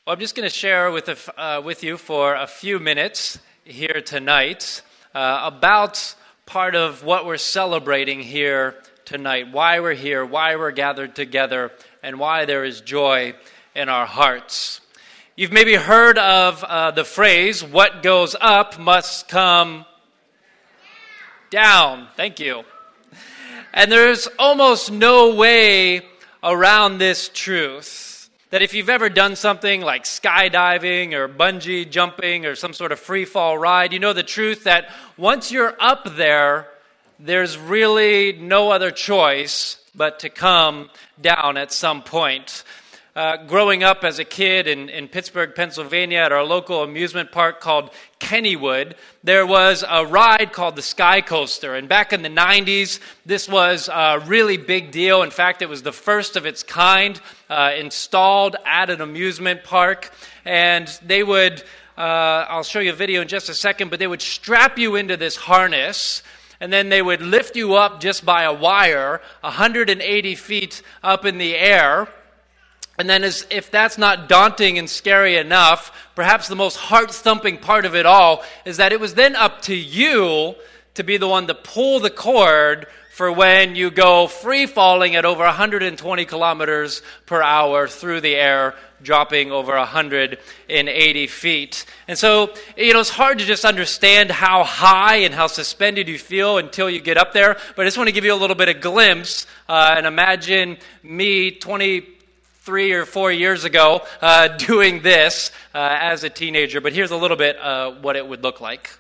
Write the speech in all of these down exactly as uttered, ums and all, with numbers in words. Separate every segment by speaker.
Speaker 1: Well, I'm just going to share with a, uh, with you for a few minutes here tonight uh, about part of what we're celebrating here tonight, why we're here, why we're gathered together, and why there is joy in our hearts. You've maybe heard of uh, the phrase, what goes up must come down. Thank you. And there's almost no way around this truth. That if you've ever done something like skydiving or bungee jumping or some sort of free fall ride, you know the truth that once you're up there, there's really no other choice but to come down at some point. Uh, growing up as a kid in, in Pittsburgh, Pennsylvania, at our local amusement park called Kennywood, there was a ride called the Sky Coaster. And back in the nineties, this was a really big deal. In fact, it was the first of its kind uh, installed at an amusement park. And they would, uh, I'll show you a video in just a second, but they would strap you into this harness, and then they would lift you up just by a wire, one hundred eighty feet up in the air. And then as if that's not daunting and scary enough, perhaps the most heart-thumping part of it all is that it was then up to you to be the one to pull the cord for when you go free-falling at over one hundred twenty kilometers per hour through the air, dropping over one hundred eighty feet. And so, you know, it's hard to just understand how high and how suspended you feel until you get up there, but I just want to give you a little bit of glimpse uh, and imagine me twenty three or four years ago uh, doing this uh, as a teenager. But here's a little bit uh, what it would look like.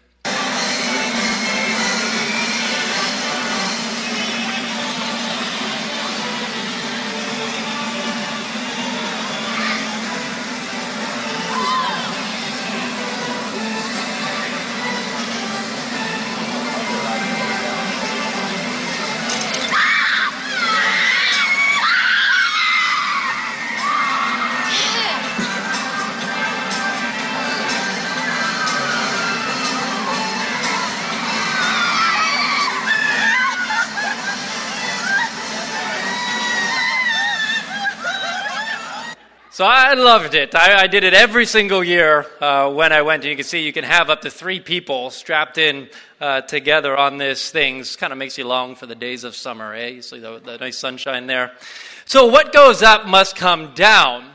Speaker 1: So I loved it. I, I did it every single year uh, when I went. And you can see you can have up to three people strapped in uh, together on this thing. It kind of makes you long for the days of summer, eh? You see the, the nice sunshine there. So what goes up must come down.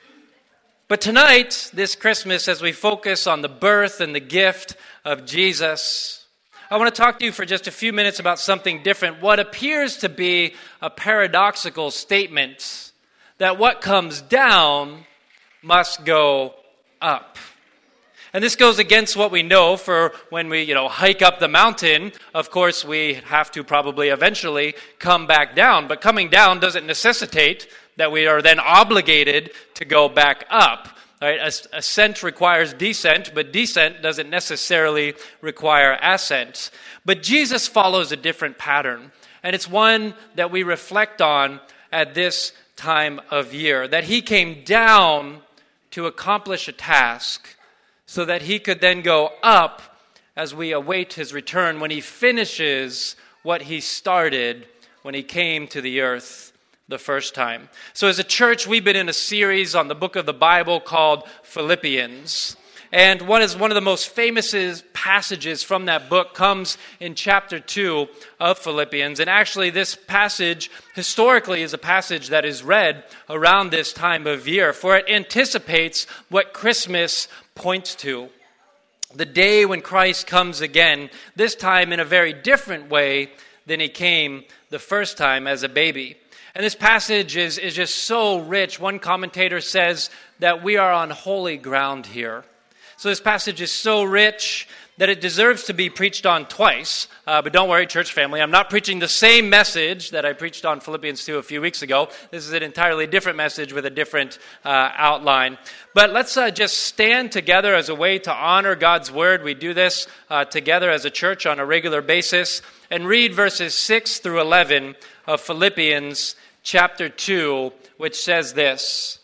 Speaker 1: But tonight, this Christmas, as we focus on the birth and the gift of Jesus, I want to talk to you for just a few minutes about something different. What appears to be a paradoxical statement, that what comes down must go up. And this goes against what we know for when we, you know, hike up the mountain. Of course, we have to probably eventually come back down. But coming down doesn't necessitate that we are then obligated to go back up. Right? Ascent requires descent, but descent doesn't necessarily require ascent. But Jesus follows a different pattern. And it's one that we reflect on at this time of year, that he came down to accomplish a task so that he could then go up as we await his return when he finishes what he started when he came to the earth the first time. So as a church, we've been in a series on the book of the Bible called Philippians. And one is one of the most famous passages from that book comes in chapter two of Philippians. And actually this passage historically is a passage that is read around this time of year, for it anticipates what Christmas points to. The day when Christ comes again, this time in a very different way than he came the first time as a baby. And this passage is, is just so rich. One commentator says that we are on holy ground here. So this passage is so rich that it deserves to be preached on twice. Uh, but don't worry, church family, I'm not preaching the same message that I preached on Philippians two a few weeks ago. This is an entirely different message with a different uh, outline. But let's uh, just stand together as a way to honor God's word. We do this uh, together as a church on a regular basis. And read verses six through eleven of Philippians chapter two, which says this: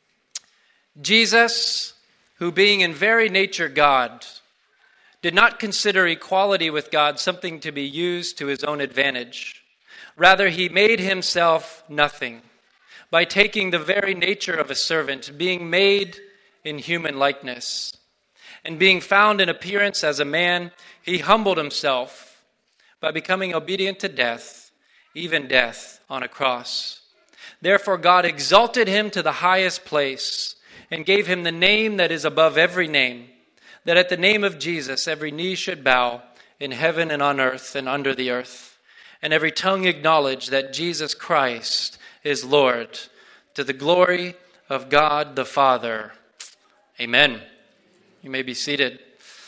Speaker 1: Jesus, who being in very nature God, did not consider equality with God something to be used to his own advantage. Rather, he made himself nothing by taking the very nature of a servant, being made in human likeness. And being found in appearance as a man, he humbled himself by becoming obedient to death, even death on a cross. Therefore God exalted him to the highest place and gave him the name that is above every name, that at the name of Jesus every knee should bow in heaven and on earth and under the earth, and every tongue acknowledge that Jesus Christ is Lord, to the glory of God the Father. Amen. You may be seated.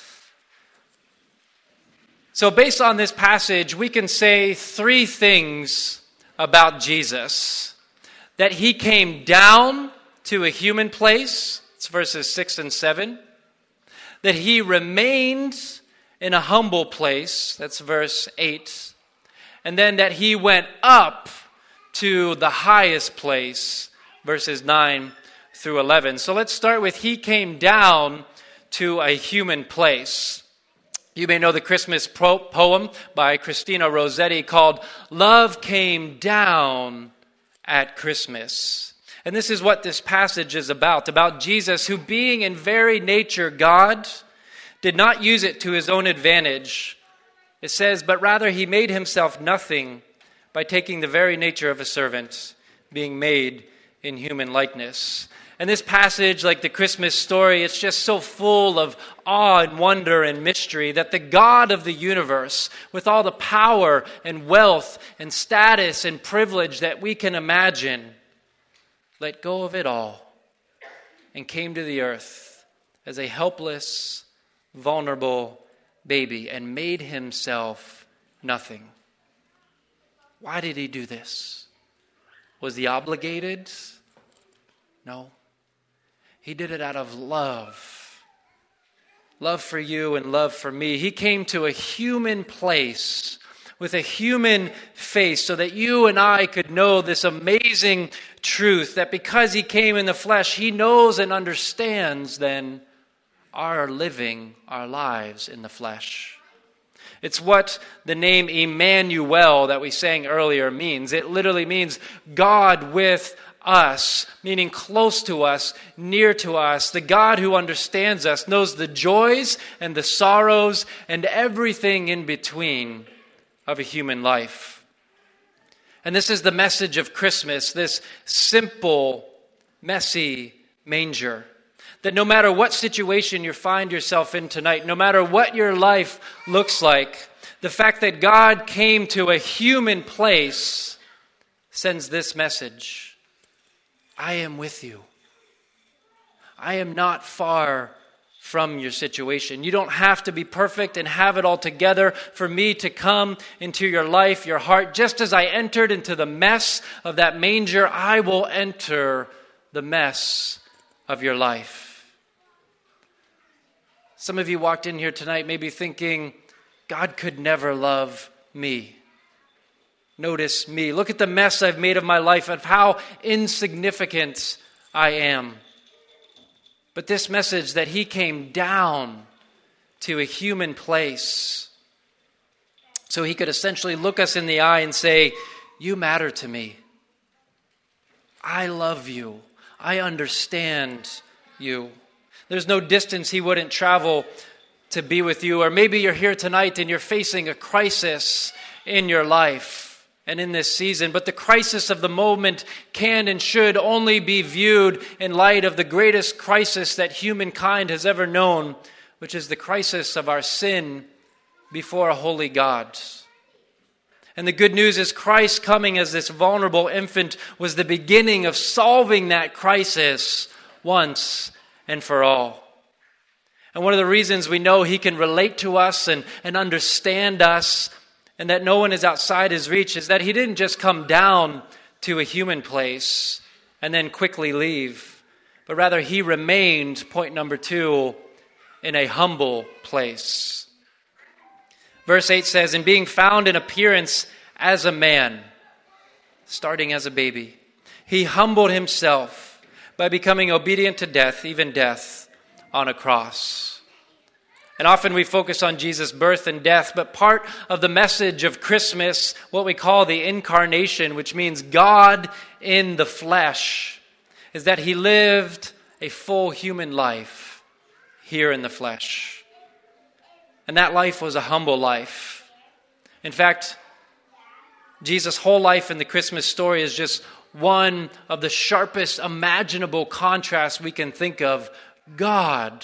Speaker 1: So based on this passage, we can say three things about Jesus. That he came down to a human place, it's verses six and seven. That he remained in a humble place, that's verse eight. And then that he went up to the highest place, verses nine through eleven. So let's start with he came down to a human place. You may know the Christmas pro- poem by Christina Rossetti called Love Came Down at Christmas. And this is what this passage is about, about Jesus who, being in very nature God, did not use it to his own advantage. It says, but rather he made himself nothing by taking the very nature of a servant, being made in human likeness. And this passage, like the Christmas story, it's just so full of awe and wonder and mystery that the God of the universe, with all the power and wealth and status and privilege that we can imagine, let go of it all and came to the earth as a helpless, vulnerable baby and made himself nothing. Why did he do this? Was he obligated? No. He did it out of love. Love for you and love for me. He came to a human place with a human face so that you and I could know this amazing truth that because he came in the flesh, he knows and understands then our living our lives in the flesh. It's what the name Emmanuel that we sang earlier means. It literally means God with us, meaning close to us, near to us. The God who understands us, knows the joys and the sorrows and everything in between of a human life. And this is the message of Christmas, this simple, messy manger. That no matter what situation you find yourself in tonight, no matter what your life looks like, the fact that God came to a human place sends this message. I am with you. I am not far from your situation. You don't have to be perfect and have it all together for me to come into your life, your heart. Just as I entered into the mess of that manger, I will enter the mess of your life. Some of you walked in here tonight maybe thinking, God could never love me. Notice me. Look at the mess I've made of my life, of how insignificant I am. But this message that he came down to a human place so he could essentially look us in the eye and say, you matter to me. I love you. I understand you. There's no distance he wouldn't travel to be with you. Or maybe you're here tonight and you're facing a crisis in your life and in this season. But the crisis of the moment can and should only be viewed in light of the greatest crisis that humankind has ever known, which is the crisis of our sin before a holy God. And the good news is Christ coming as this vulnerable infant was the beginning of solving that crisis once and for all. And one of the reasons we know he can relate to us and, and understand us and that no one is outside his reach is that he didn't just come down to a human place and then quickly leave, but rather he remained, point number two, in a humble place. Verse eight says, "And being found in appearance as a man," starting as a baby, "he humbled himself by becoming obedient to death, even death on a cross." And often we focus on Jesus' birth and death, but part of the message of Christmas, what we call the incarnation, which means God in the flesh, is that he lived a full human life here in the flesh. And that life was a humble life. In fact, Jesus' whole life in the Christmas story is just one of the sharpest imaginable contrasts we can think of. God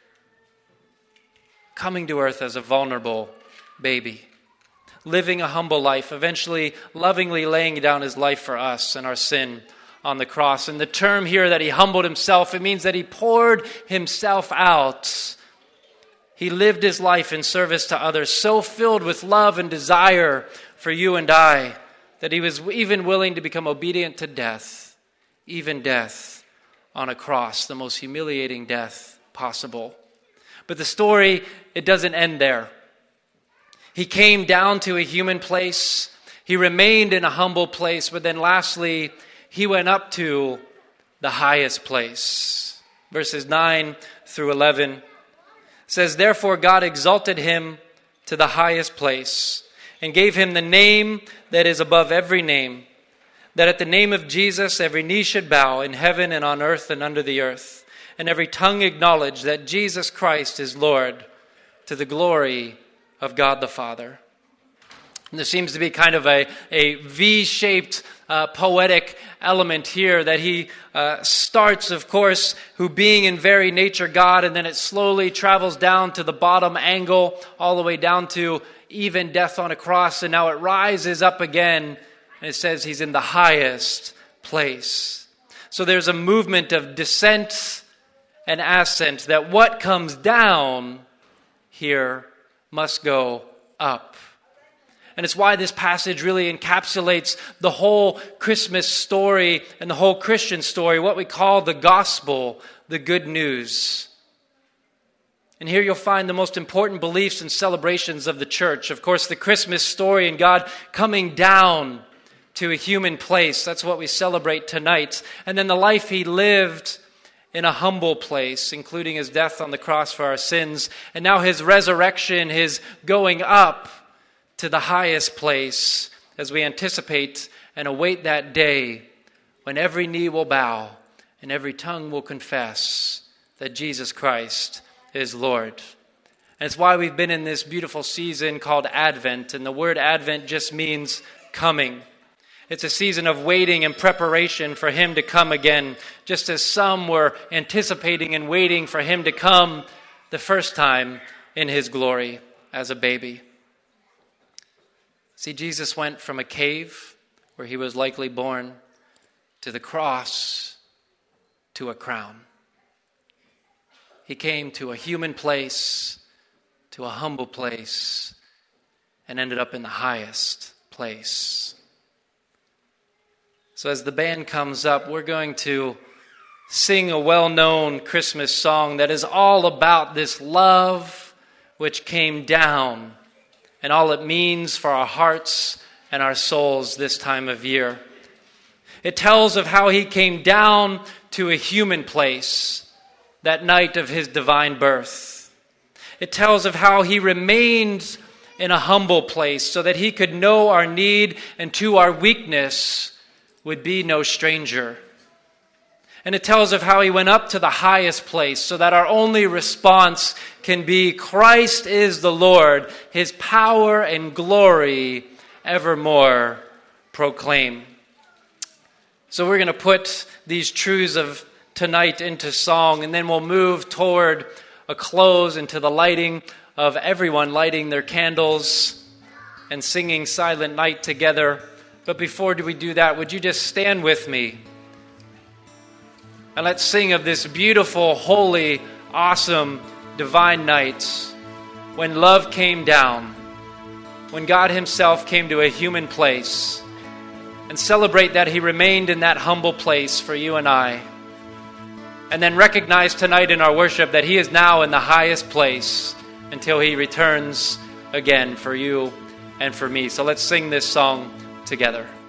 Speaker 1: coming to earth as a vulnerable baby, living a humble life, eventually lovingly laying down his life for us and our sin on the cross. And the term here that he humbled himself, it means that he poured himself out. He lived his life in service to others, so filled with love and desire for you and I, that he was even willing to become obedient to death, even death on a cross, the most humiliating death possible. But the story, it doesn't end there. He came down to a human place. He remained in a humble place. But then lastly, he went up to the highest place. Verses nine through eleven says, "Therefore God exalted him to the highest place and gave him the name that is above every name, that at the name of Jesus every knee should bow in heaven and on earth and under the earth, and every tongue acknowledge that Jesus Christ is Lord, to the glory of God the Father." And there seems to be kind of a, a V-shaped uh, poetic element here that he uh, starts, of course, who being in very nature God, and then it slowly travels down to the bottom angle, all the way down to even death on a cross, and now it rises up again, and it says he's in the highest place. So there's a movement of descent and ascent, that what comes down here must go up. And it's why this passage really encapsulates the whole Christmas story and the whole Christian story, what we call the gospel, the good news. And here you'll find the most important beliefs and celebrations of the church. Of course, the Christmas story and God coming down to a human place. That's what we celebrate tonight. And then the life he lived in a humble place, including his death on the cross for our sins. And now his resurrection, his going up to the highest place as we anticipate and await that day when every knee will bow and every tongue will confess that Jesus Christ is Lord. And it's why we've been in this beautiful season called Advent. And the word Advent just means coming. It's a season of waiting and preparation for him to come again, just as some were anticipating and waiting for him to come the first time in his glory as a baby. See, Jesus went from a cave where he was likely born to the cross to a crown. He came to a human place, to a humble place, and ended up in the highest place. So as the band comes up, we're going to sing a well-known Christmas song that is all about this love which came down and all it means for our hearts and our souls this time of year. It tells of how he came down to a human place that night of his divine birth. It tells of how he remained in a humble place so that he could know our need and to our weakness would be no stranger. And it tells of how he went up to the highest place so that our only response can be, Christ is the Lord, his power and glory evermore proclaim. So we're going to put these truths of tonight into song, and then we'll move toward a close into the lighting of everyone lighting their candles and singing Silent Night together. But before we do that, would you just stand with me? And let's sing of this beautiful, holy, awesome, divine night when love came down, when God himself came to a human place, and celebrate that he remained in that humble place for you and I. And then recognize tonight in our worship that he is now in the highest place until he returns again for you and for me. So let's sing this song together.